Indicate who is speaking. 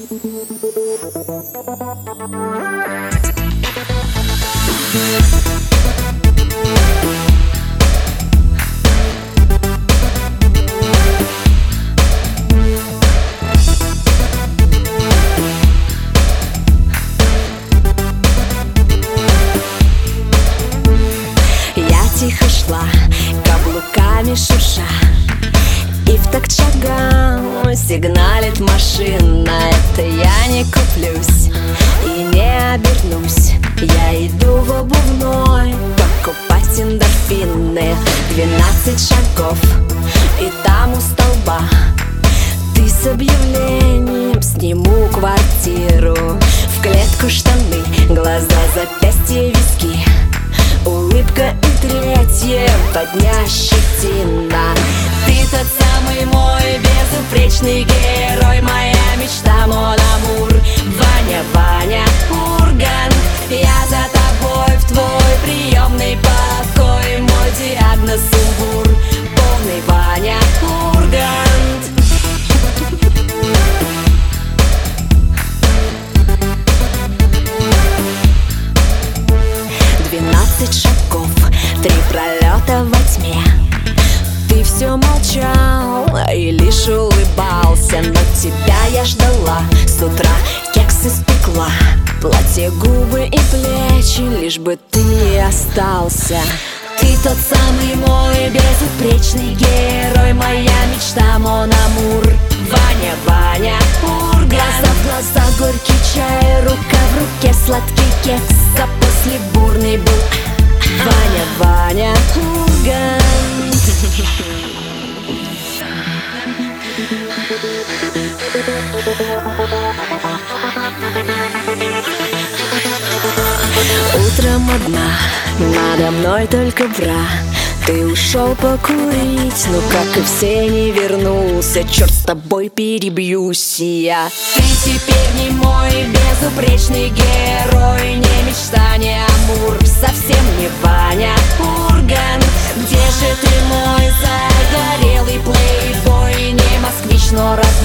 Speaker 1: Тихо шла, каблуками шурша, и в такт шагам сигналит машина. Это я не куплюсь и не обернусь. Я иду в обувной покупать эндорфины. 12 шагов, и там у столба ты с объявлением: сниму квартиру. В клетку штаны, глаза, запястья, виски, улыбка и третье во дня щетина. Ты тот самый мой безупречный герой, моя мечта, мон амур. Ваня, Ваня, Ургант, я за тобой в твой приемный покой. Мой диагноз сумбур, полный Ваня, Ургант. 12 шагов, 3 пролета во тьме. Ты все молчал и лишь улыбался, но тебя я ждала. С утра кекс испекла, платье, губы и плечи, лишь бы ты не остался. Ты тот самый мой безупречный герой, моя мечта, мон амур. Ваня, Ваня, Ургант. Глаза в глаза, горький чай, рука в руке, сладкий кекс, а после бурный был Ваня, Ваня, Ургант. Утром одна, надо мной только бра. Ты ушел покурить, но как и все не вернулся. Черт с тобой, перебьюсь я. Ты теперь не мой безупречный герой, не мечта, не амур, совсем не Ваня, Ургант. Где же ты, мой загорелый плейбой? Не москвич, но родной.